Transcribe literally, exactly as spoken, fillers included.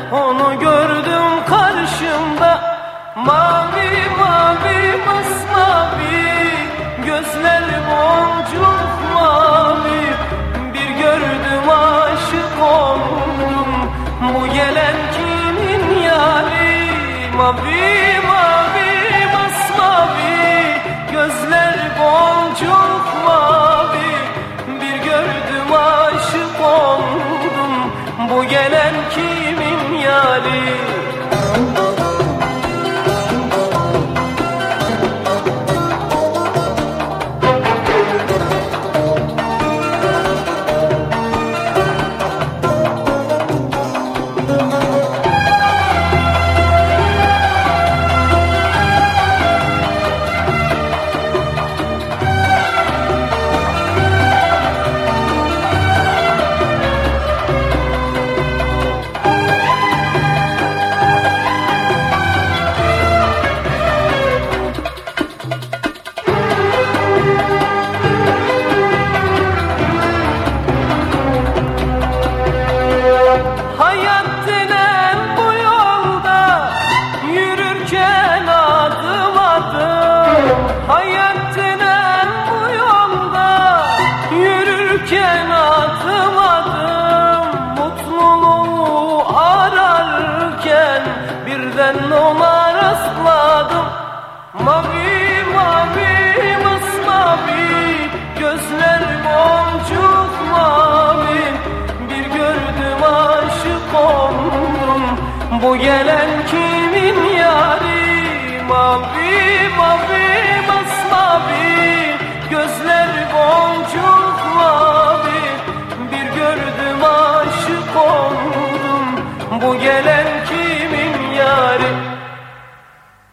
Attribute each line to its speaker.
Speaker 1: onu gördüm karşımda. Mavi mavi masmavi, gözleri boncuk mavi. Bir gördüm aşık oldum, bu gelen kimin yari? Mavi mavi masmavi, gözleri boncuk mavi. Bir gördüm aşık oldum, bu gelen kimin yari? Yürürken adım adım, mutluluğu ararken birden ona rastladım. Mavi mavi masmavi, gözler boncuk mavi. Bir gördüm aşık oldum, bu gelen kimin yari? Mavi mavi masmavi,